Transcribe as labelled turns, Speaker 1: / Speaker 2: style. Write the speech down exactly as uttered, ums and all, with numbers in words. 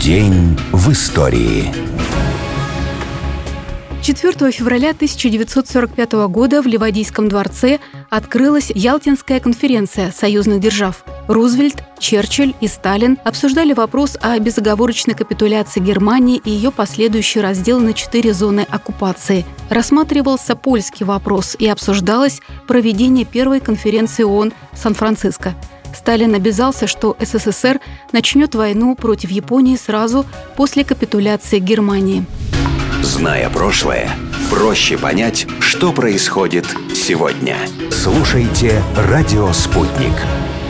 Speaker 1: День в истории.
Speaker 2: четвёртого февраля тысяча девятьсот сорок пятого года в Ливадийском дворце открылась Ялтинская конференция союзных держав. Рузвельт, Черчилль и Сталин обсуждали вопрос о безоговорочной капитуляции Германии и ее последующий раздел на четыре зоны оккупации. Рассматривался польский вопрос и обсуждалось проведение первой конференции ООН в Сан-Франциско. Сталин обязался, что СССР начнет войну против Японии сразу после капитуляции Германии.
Speaker 1: Зная прошлое, проще понять, что происходит сегодня. Слушайте «Радио Спутник».